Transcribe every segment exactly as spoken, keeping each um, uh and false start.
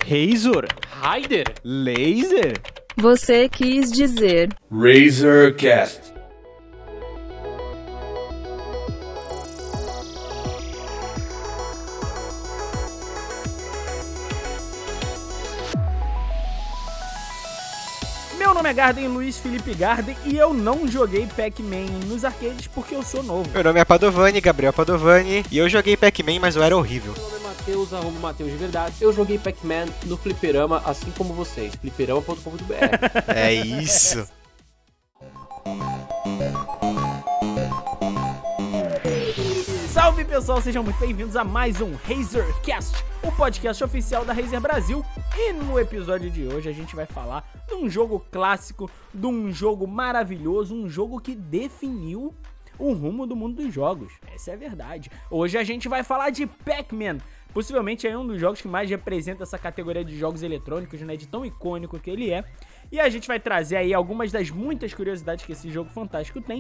Razor, Raider, Laser. Você quis dizer Razorcast. Meu nome é Garden, Luiz Felipe Garden, e eu não joguei Pac-Man nos arcades porque eu sou novo. Meu nome é Padovani, Gabriel Padovani, e eu joguei Pac-Man, mas eu era horrível. meu nome é Matheus, arroba Matheus de verdade. Eu joguei Pac-Man no fliperama, assim como vocês, fliperama ponto com ponto b r. É isso. Salve pessoal, sejam muito bem-vindos a mais um Razorcast, o podcast oficial da Razer Brasil. E no episódio de hoje a gente vai falar de um jogo clássico, de um jogo maravilhoso, um jogo que definiu o rumo do mundo dos jogos. Essa é a verdade. Hoje a gente vai falar de Pac-Man. Possivelmente é um dos jogos que mais representa essa categoria de jogos eletrônicos, né, de tão icônico que ele é. E a gente vai trazer aí algumas das muitas curiosidades que esse jogo fantástico tem,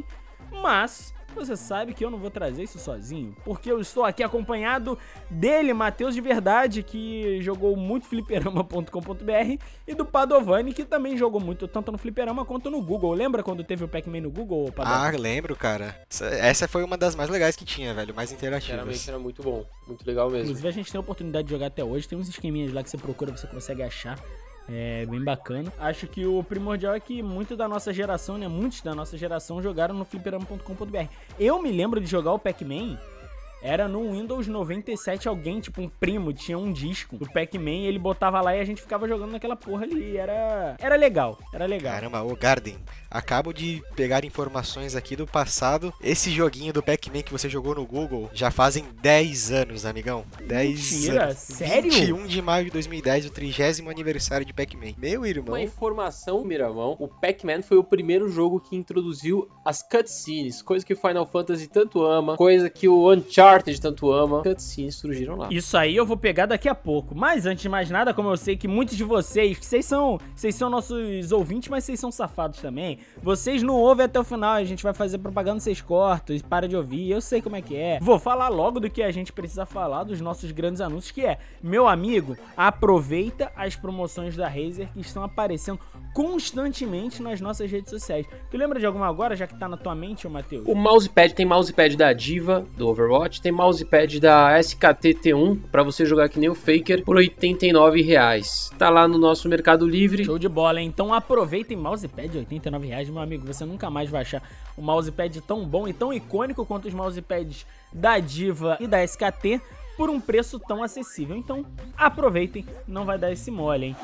mas você sabe que eu não vou trazer isso sozinho, porque eu estou aqui acompanhado dele, Matheus de verdade, que jogou muito fliperama ponto com ponto b r, e do Padovani, que também jogou muito, tanto no fliperama quanto no Google. Lembra quando teve o Pac-Man no Google, Padovani? Ah, lembro, cara. Essa foi uma das mais legais que tinha, velho, mais interativas. Sinceramente era muito bom, muito legal mesmo. Inclusive a gente tem a oportunidade de jogar até hoje, tem uns esqueminhas lá que você procura, você consegue achar. É bem bacana. Acho que o primordial é que muito da nossa geração, né? Muitos da nossa geração jogaram no fliperama ponto com ponto b r. Eu me lembro de jogar o Pac-Man. Era no Windows noventa e sete, alguém, tipo um primo, tinha um disco do Pac-Man, ele botava lá e a gente ficava jogando naquela porra ali. Era, era legal, era legal. Caramba, ô Garden, acabo de pegar informações aqui do passado. Esse joguinho do Pac-Man que você jogou no Google já fazem dez anos, amigão. dez Mentira, anos. sério? vinte e um de maio de dois mil e dez, o trigésimo aniversário de Pac-Man. Meu irmão. Uma informação, Miramão, o Pac-Man foi o primeiro jogo que introduziu as cutscenes, coisa que o Final Fantasy tanto ama, coisa que o Uncharted tanto ama, cutscenes surgiram lá. Isso aí eu vou pegar daqui a pouco. Mas antes de mais nada, como eu sei que muitos de vocês, que vocês são, vocês são nossos ouvintes, mas vocês são safados também. Vocês não ouvem até o final, a gente vai fazer propaganda, vocês cortam e para de ouvir. Eu sei como é que é. Vou falar logo do que a gente precisa falar, dos nossos grandes anúncios, que é, meu amigo, aproveita as promoções da Razer que estão aparecendo constantemente nas nossas redes sociais. Tu lembra de alguma agora, já que tá na tua mente, ô Matheus? O mousepad, tem mousepad da Diva, do Overwatch, tem mousepad da S K T T um, pra você jogar que nem o Faker, por oitenta e nove reais. Tá lá no nosso Mercado Livre. Show de bola, hein? Então aproveitem mousepad de oitenta e nove reais, meu amigo. Você nunca mais vai achar um mousepad tão bom e tão icônico quanto os mousepads da Diva e da S K T por um preço tão acessível. Então aproveitem, não vai dar esse mole, hein?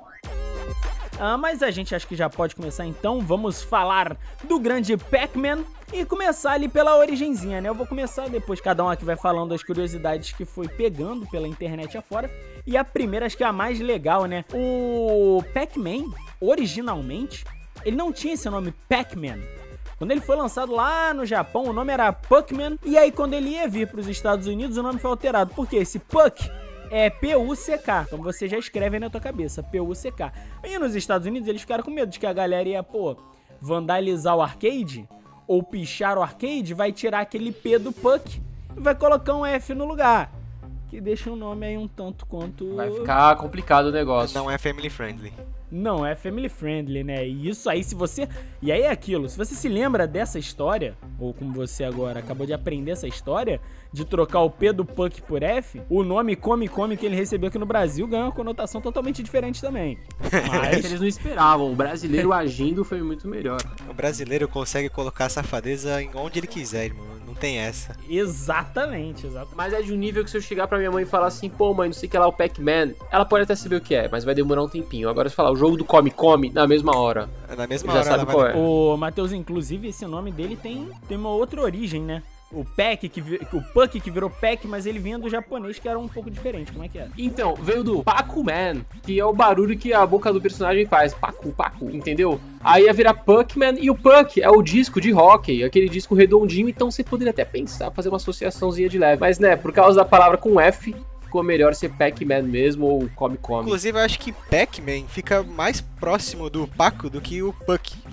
Ah, mas a gente acho que já pode começar então. Vamos falar do grande Pac-Man e começar ali pela origenzinha, né? Eu vou começar, depois cada um aqui vai falando as curiosidades que foi pegando pela internet afora. E a primeira, acho que é a mais legal, né? O Pac-Man, originalmente, ele não tinha esse nome Pac-Man. Quando ele foi lançado lá no Japão, o nome era Puckman. E aí quando ele ia vir para os Estados Unidos, o nome foi alterado. Por quê? Esse Puck é P U C K, então você já escreve aí na tua cabeça, P U C K. E nos Estados Unidos eles ficaram com medo de que a galera ia, pô, vandalizar o arcade ou pichar o arcade, vai tirar aquele P do Puck e vai colocar um F no lugar, que deixa o nome aí um tanto quanto... Vai ficar complicado o negócio. Não é family friendly. Não é family friendly, né? E isso aí, se você... E aí é aquilo, se você se lembra dessa história, ou como você agora acabou de aprender essa história, de trocar o P do Puck por F, o nome Come Come que ele recebeu aqui no Brasil ganhou uma conotação totalmente diferente também. Mas eles não esperavam, o brasileiro agindo foi muito melhor. O brasileiro consegue colocar a safadeza em onde ele quiser, irmão. Não tem essa. Exatamente, exatamente. Mas é de um nível que se eu chegar pra minha mãe e falar assim, pô mãe, não sei o que lá, o Pac-Man, ela pode até saber o que é, mas vai demorar um tempinho. Agora se falar o jogo do Come Come, na mesma hora. Na mesma já hora sabe ela qual vai... é. O Matheus, inclusive, esse nome dele tem, tem uma outra origem, né? O Pac, que vi... o Puck que virou Pac, mas ele vinha do japonês, que era um pouco diferente. Como é que é? Então, veio do Pac-Man, que é o barulho que a boca do personagem faz. Pacu, Pacu, entendeu? Aí ia virar Puckman, e o Puck é o disco de hóquei, aquele disco redondinho, então você poderia até pensar, fazer uma associaçãozinha de leve. Mas, né, por causa da palavra com F, ficou melhor ser Pac-Man mesmo ou Come Come. Inclusive, eu acho que Pac-Man fica mais próximo do Paco do que o Puck.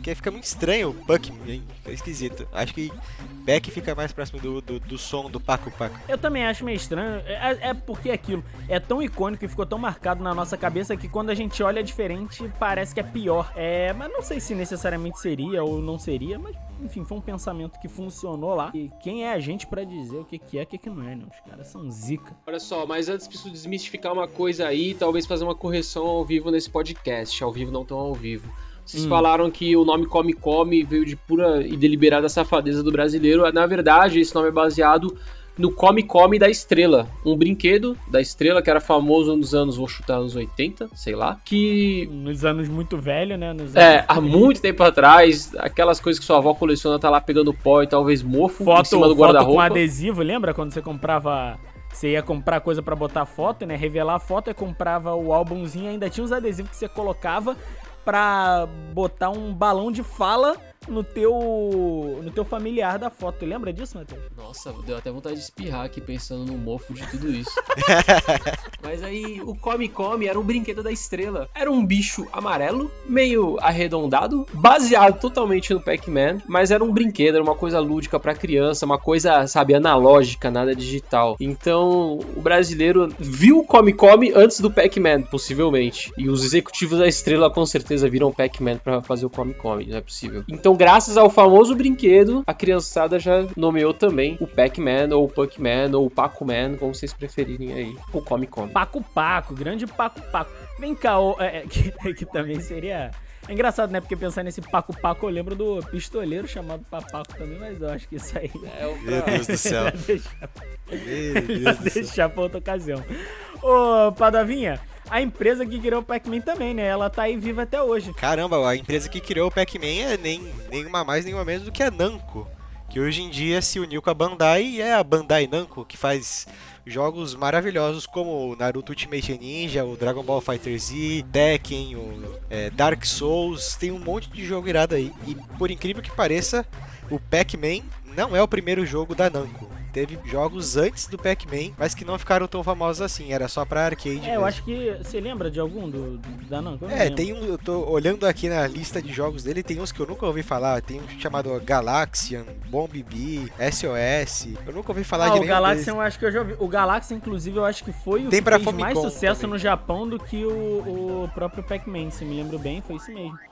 Porque fica muito estranho o Pac-Man, fica esquisito. Acho que Pac fica mais próximo do, do, do som do Paco Paco. Eu também acho meio estranho, é, é porque aquilo é tão icônico e ficou tão marcado na nossa cabeça que quando a gente olha diferente, parece que é pior. É, mas não sei se necessariamente seria ou não seria, mas enfim, foi um pensamento que funcionou lá. E quem é a gente pra dizer o que, que é e o que, que não é, né? Os caras são zica. Olha só, mas antes preciso desmistificar uma coisa aí, talvez fazer uma correção ao vivo nesse podcast. Ao vivo, não tão ao vivo. Vocês hum. falaram que o nome Come Come veio de pura e deliberada safadeza do brasileiro. Na verdade, esse nome é baseado no Come Come da Estrela, um brinquedo da Estrela que era famoso nos anos, vou chutar, anos oitenta, sei lá, que... Nos anos muito velho, né? Nos é, anos... há muito tempo atrás, aquelas coisas que sua avó coleciona, tá lá pegando pó e talvez mofo foto, em cima do guarda-roupa. Foto com adesivo, lembra quando você comprava... Você ia comprar coisa pra botar foto, né? Revelar a foto e comprava o álbumzinho, ainda tinha os adesivos que você colocava pra botar um balão de fala no teu no teu familiar da foto. Lembra disso, Matheus? Nossa, deu até vontade de espirrar aqui pensando no mofo de tudo isso. Mas aí, o Come Come era um brinquedo da Estrela. Era um bicho amarelo, meio arredondado, baseado totalmente no Pac-Man, mas era um brinquedo, era uma coisa lúdica pra criança, uma coisa, sabe, analógica, nada digital. Então, o brasileiro viu o Come Come antes do Pac-Man, possivelmente. E os executivos da Estrela com certeza viram o Pac-Man pra fazer o Come Come, não é possível. Então, graças ao famoso brinquedo, a criançada já nomeou também o Pac-Man, ou o Puck-Man, ou o Paco-Man, como vocês preferirem aí, o Come Come. Paco Paco, grande Paco Paco. Vem cá, ó, é, que, que também seria... É engraçado, né? Porque pensar nesse Paco Paco, eu lembro do pistoleiro chamado Papaco também, mas eu acho que isso aí... É o Meu Deus do céu. deixar, Meu Deus do deixar céu. pra outra ocasião. Ô, Padavinha, a empresa que criou o Pac-Man também, né? Ela tá aí viva até hoje. Caramba, a empresa que criou o Pac-Man é nem, nenhuma mais, nenhuma menos do que a Namco, que hoje em dia se uniu com a Bandai e é a Bandai Namco, que faz jogos maravilhosos como o Naruto Ultimate Ninja, o Dragon Ball FighterZ, Tekken, o é, Dark Souls, tem um monte de jogo irado aí. E por incrível que pareça, o Pac-Man não é o primeiro jogo da Namco. Teve jogos antes do Pac-Man, mas que não ficaram tão famosos assim, era só pra arcade É, mesmo. eu acho que... Você lembra de algum do, do da Namco? Eu não É, lembro. tem um, eu tô olhando aqui na lista de jogos dele, tem uns que eu nunca ouvi falar, tem um chamado Galaxian, Bomb B, S O S, eu nunca ouvi falar Ah, de o nenhum Galaxian deles. eu acho que eu já ouvi. O Galaxian, inclusive, eu acho que foi o Tem que pra fez Famicom mais sucesso também. no Japão do que o, o próprio Pac-Man, se me lembro bem, foi isso mesmo.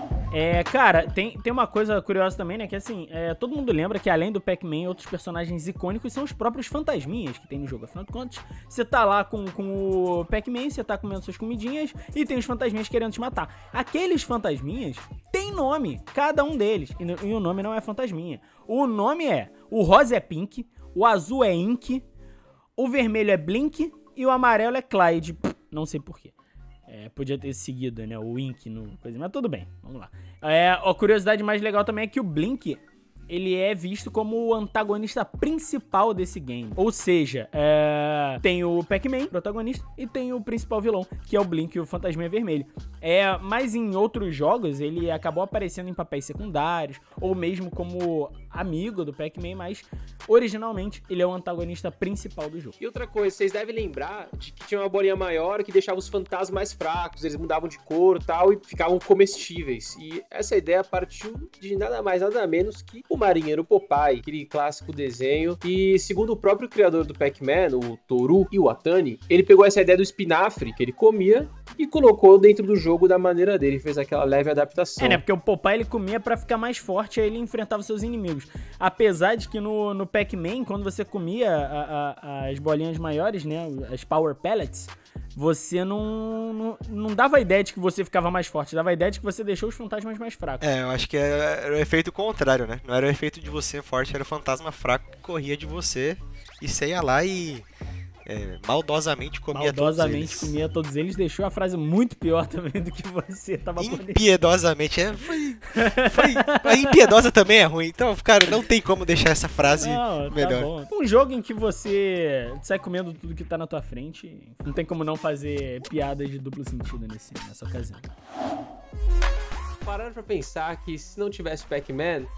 É, cara, tem, tem uma coisa curiosa também, né, que assim, é, todo mundo lembra que além do Pac-Man, outros personagens icônicos são os próprios fantasminhas que tem no jogo. Afinal de contas, você tá lá com, com o Pac-Man, você tá comendo suas comidinhas e tem os fantasminhas querendo te matar. Aqueles fantasminhas têm nome, cada um deles, e, no- e o nome não é fantasminha. O nome é, o rosa é Pink, o azul é Ink, o vermelho é Blink e o amarelo é Clyde. Pff, não sei porquê. É, podia ter seguido, né, o Ink no coisa, mas tudo bem, vamos lá. É, a curiosidade mais legal também é que o Blink, ele é visto como o antagonista principal desse game. Ou seja, é, tem o Pac-Man, protagonista, e tem o principal vilão, que é o Blink, o fantasminha vermelho. É, mas em outros jogos, ele acabou aparecendo em papéis secundários, ou mesmo como amigo do Pac-Man, mas originalmente ele é o antagonista principal do jogo. E outra coisa, vocês devem lembrar de que tinha uma bolinha maior que deixava os fantasmas mais fracos, eles mudavam de cor e tal, e ficavam comestíveis. E essa ideia partiu de nada mais, nada menos que o marinheiro Popeye, aquele clássico desenho. E segundo o próprio criador do Pac-Man, o Toru Iwatani, ele pegou essa ideia do espinafre que ele comia e colocou dentro do jogo da maneira dele, fez aquela leve adaptação. É, né? Porque o Popeye ele comia pra ficar mais forte, aí ele enfrentava seus inimigos. Apesar de que no, no Pac-Man, quando você comia a- a- as bolinhas maiores, né? As Power Pellets, você não, não, não dava a ideia de que você ficava mais forte, dava a ideia de que você deixou os fantasmas mais fracos. É, eu acho que era, era o efeito contrário, né? Não era o efeito de você forte, era o fantasma fraco que corria de você e você ia lá e é, maldosamente comia Maldosamente todos eles. comia todos eles, deixou a frase muito pior também do que você tava planejando. Impiedosamente, é, foi, foi, a impiedosa também é ruim, então, cara, não tem como deixar essa frase Não, tá melhor. bom. Um jogo em que você sai comendo tudo que tá na tua frente, não tem como não fazer piadas de duplo sentido nesse, nessa ocasião. Pararam pra pensar que se não tivesse Pac-Man,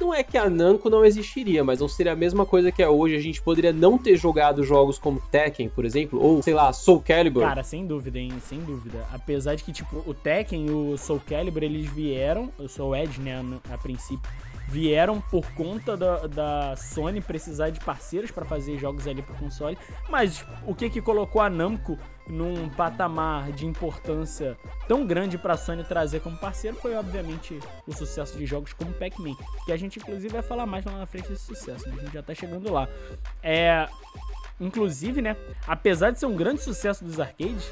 Não é que a Namco não existiria, mas não seria a mesma coisa que é hoje. A gente poderia não ter jogado jogos como Tekken, por exemplo, ou, sei lá, Soul Calibur. Cara, sem dúvida, hein? Sem dúvida. Apesar de que, tipo, o Tekken e o Soul Calibur, eles vieram, o Soul Edge, né, a princípio, vieram por conta da, da Sony precisar de parceiros para fazer jogos ali pro console, mas o que que colocou a Namco num patamar de importância tão grande pra Sony trazer como parceiro foi, obviamente, o sucesso de jogos como Pac-Man, que a gente, inclusive, vai falar mais lá na frente desse sucesso, né? A gente já tá chegando lá. É... Inclusive, né, apesar de ser um grande sucesso dos arcades,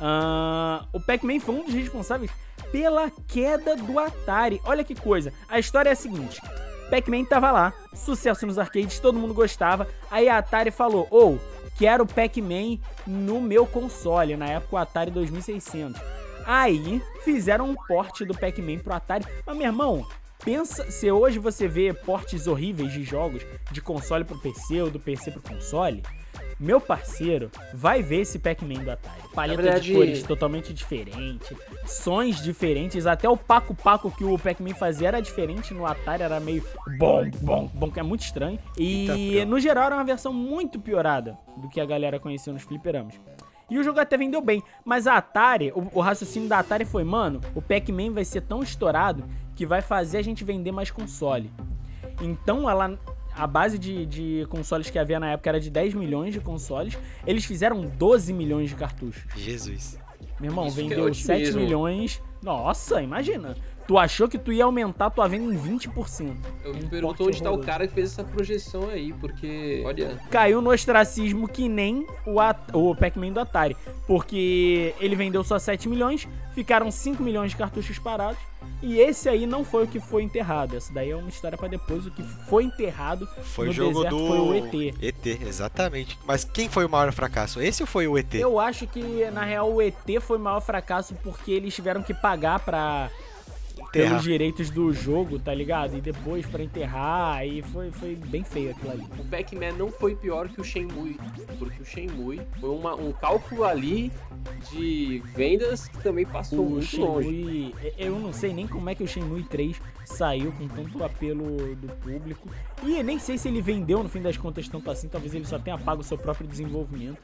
uh, o Pac-Man foi um dos responsáveis pela queda do Atari. Olha que coisa, a história é a seguinte: Pac-Man tava lá, sucesso nos arcades, todo mundo gostava, aí a Atari falou, ou, oh, quero Pac-Man no meu console, na época o Atari dois mil e seiscentos. Aí, fizeram um port do Pac-Man pro Atari, mas meu irmão, pensa, se hoje você vê portes horríveis de jogos de console pro P C ou do P C pro console, meu parceiro vai ver esse Pac-Man do Atari. Paleta verdade, de cores totalmente diferente, sons diferentes, até o paco-paco que o Pac-Man fazia era diferente no Atari, era meio bom, bom, bom, que é muito estranho. E no geral era uma versão muito piorada do que a galera conhecia nos fliperamas. E o jogo até vendeu bem, mas a Atari, o, o raciocínio da Atari foi, mano, o Pac-Man vai ser tão estourado que vai fazer a gente vender mais console. Então ela... A base de, de consoles que havia na época era de dez milhões de consoles. Eles fizeram doze milhões de cartuchos. Jesus. Meu irmão, Isso vendeu é sete otimismo. milhões. Nossa, imagina. Tu achou que tu ia aumentar tua venda em vinte por cento. Eu me Um pergunto porte onde tá o horroroso. cara que fez essa projeção aí, porque, olha... Caiu no ostracismo que nem o, At- o Pac-Man do Atari. Porque ele vendeu só sete milhões, ficaram cinco milhões de cartuchos parados. E esse aí não foi o que foi enterrado. Essa daí é uma história pra depois. O que foi enterrado Foi no o jogo deserto do foi o E T. E T, exatamente. Mas quem foi o maior fracasso? Esse ou foi o E T? Eu acho que, na real, o E T foi o maior fracasso porque eles tiveram que pagar pra... Enterrar. pelos direitos do jogo, tá ligado? E depois pra enterrar, aí foi, foi bem feio aquilo ali. O Pac-Man não foi pior que o Shenmue, porque o Shenmue foi uma, um cálculo ali de vendas que também passou O muito longe. Shenmue, eu não sei nem como é que o Shenmue três saiu com tanto apelo do público. E nem sei se ele vendeu, no fim das contas, tanto assim. Talvez ele só tenha pago o seu próprio desenvolvimento.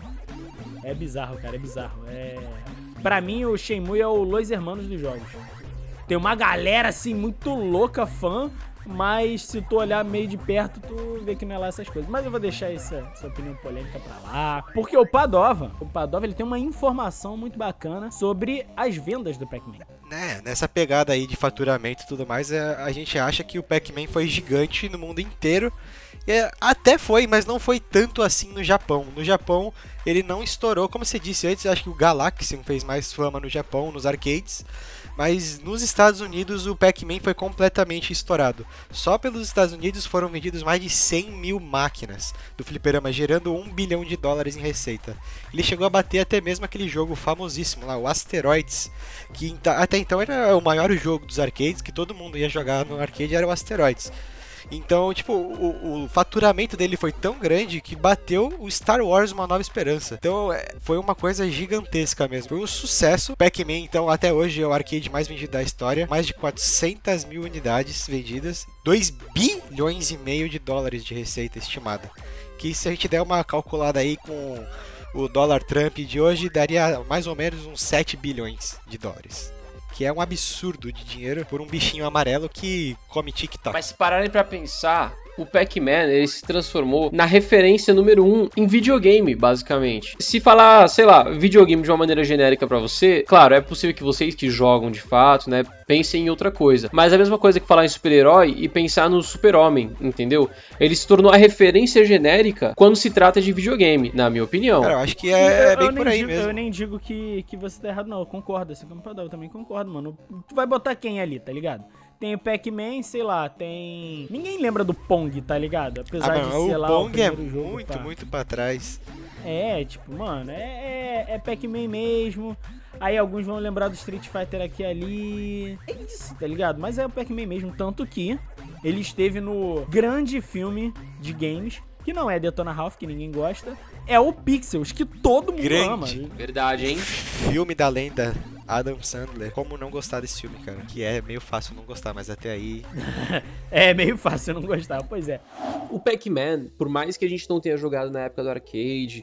É bizarro, cara, é bizarro. É... Pra mim, o Shenmue é o Los Hermanos dos jogos. Tem uma galera, assim, muito louca, fã, mas se tu olhar meio de perto, tu vê que não é lá essas coisas. Mas eu vou deixar essa, essa opinião polêmica pra lá. Porque o Padova, o Padova, ele tem uma informação muito bacana sobre as vendas do Pac-Man. Né, nessa pegada aí de faturamento e tudo mais, é, a gente acha que o Pac-Man foi gigante no mundo inteiro. É, até foi, mas não foi tanto assim no Japão. No Japão, ele não estourou, como você disse antes, acho que o Galaxian fez mais fama no Japão, nos arcades. Mas nos Estados Unidos o Pac-Man foi completamente estourado. Só pelos Estados Unidos foram vendidos mais de cem mil máquinas do fliperama, gerando um bilhão de dólares em receita. Ele chegou a bater até mesmo aquele jogo famosíssimo lá, o Asteroids, que até então era o maior jogo dos arcades, que todo mundo ia jogar no arcade, era o Asteroids. Então, tipo, o, o faturamento dele foi tão grande que bateu o Star Wars Uma Nova Esperança. Então, é, foi uma coisa gigantesca mesmo. Foi um sucesso. Pac-Man, então, até hoje é o arcade mais vendido da história. Mais de quatrocentas mil unidades vendidas. dois bilhões e meio de dólares de receita estimada. Que se a gente der uma calculada aí com o dólar Trump de hoje, daria mais ou menos uns sete bilhões de dólares. Que é um absurdo de dinheiro por um bichinho amarelo que come TikTok. Mas se pararem pra pensar, o Pac-Man, ele se transformou na referência número um em videogame, basicamente. Se falar, sei lá, videogame de uma maneira genérica pra você, claro, é possível que vocês que jogam de fato, né, pensem em outra coisa. Mas é a mesma coisa que falar em super-herói e pensar no super-homem, entendeu? Ele se tornou a referência genérica quando se trata de videogame, na minha opinião. Cara, eu acho que é, eu, bem eu por nem aí digo, mesmo. Eu nem digo que, que você tá errado, não. Eu concordo, assim como o Padova, eu também concordo, mano. Tu vai botar quem ali, tá ligado? Tem o Pac-Man, sei lá, tem... Ninguém lembra do Pong, tá ligado? Apesar Ah, de não, ser o lá Pong o é primeiro jogo, muito, pá. muito pra trás. É, tipo, mano, é, é, é Pac-Man mesmo. Aí alguns vão lembrar do Street Fighter aqui e ali. É isso, tá ligado? Mas é o Pac-Man mesmo, tanto que ele esteve no grande filme de games, que não é Detona Ralph, que ninguém gosta, é o Pixels, que todo mundo Grande. ama. Verdade, hein? Filme da lenda. Adam Sandler. Como não gostar desse filme, cara? Que é meio fácil não gostar, mas até aí... É meio fácil não gostar, pois é. O Pac-Man, por mais que a gente não tenha jogado na época do arcade,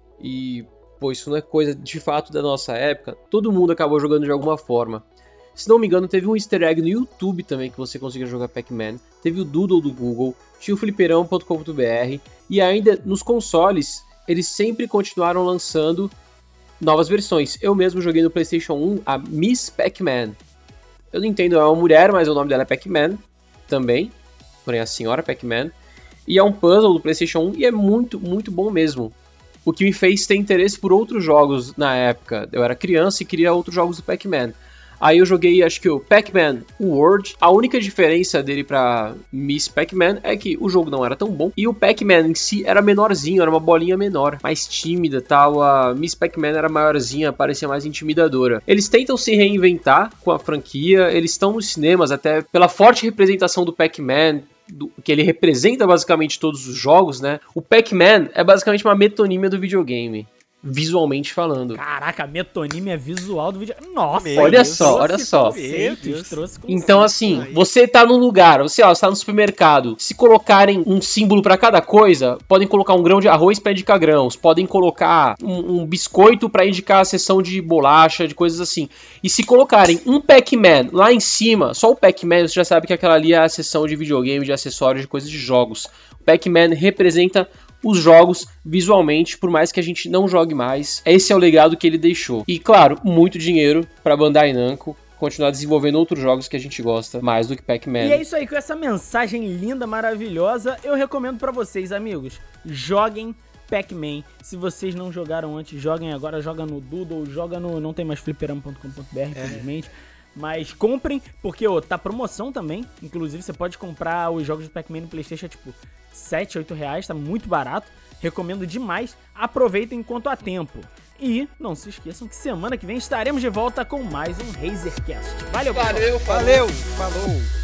e, pô, isso não é coisa de fato da nossa época, todo mundo acabou jogando de alguma forma. Se não me engano, teve um easter egg no YouTube também que você conseguia jogar Pac-Man. Teve o Doodle do Google, tinha o fliperão ponto com ponto b r, e ainda nos consoles, eles sempre continuaram lançando novas versões. Eu mesmo joguei no PlayStation um a Miss Pac-Man. Eu não entendo, é uma mulher, mas o nome dela é Pac-Man também, porém a senhora Pac-Man. E é um puzzle do PlayStation um e é muito, muito bom mesmo. O que me fez ter interesse por outros jogos na época. Eu era criança e queria outros jogos do Pac-Man. Aí eu joguei, acho que o Pac-Man World. A única diferença dele pra Miss Pac-Man é que o jogo não era tão bom. E o Pac-Man em si era menorzinho, era uma bolinha menor, mais tímida e tal. A Miss Pac-Man era maiorzinha, parecia mais intimidadora. Eles tentam se reinventar com a franquia. Eles estão nos cinemas até pela forte representação do Pac-Man, do, que ele representa basicamente todos os jogos, né? O Pac-Man é basicamente uma metonímia do videogame, visualmente falando. Caraca, a metonímia visual do vídeo. Nossa, Meu olha Deus, só, olha só. Conceitos, trouxe conceitos. Então, assim, você tá num lugar, você, ó, você tá no supermercado. Se colocarem um símbolo pra cada coisa, podem colocar um grão de arroz pra indicar grãos, podem colocar um, um biscoito pra indicar a seção de bolacha, de coisas assim. E se colocarem um Pac-Man lá em cima, só o Pac-Man, você já sabe que aquela ali é a seção de videogame, de acessórios, de coisas de jogos. O Pac-Man representa os jogos visualmente, por mais que a gente não jogue mais. Esse é o legado que ele deixou. E, claro, muito dinheiro pra Bandai Namco continuar desenvolvendo outros jogos que a gente gosta mais do que Pac-Man. E é isso aí, com essa mensagem linda, maravilhosa, eu recomendo pra vocês, amigos, joguem Pac-Man. Se vocês não jogaram antes, joguem agora, joga no Doodle, joga no... não tem mais fliperão ponto com ponto b r, infelizmente. Mas comprem, porque, ó, tá promoção também. Inclusive, você pode comprar os jogos de Pac-Man no PlayStation, tipo, sete, oito reais, tá muito barato. Recomendo demais. Aproveitem enquanto há tempo. E não se esqueçam que semana que vem estaremos de volta com mais um RazerCast. Valeu, pessoal. Valeu, Valeu, falou!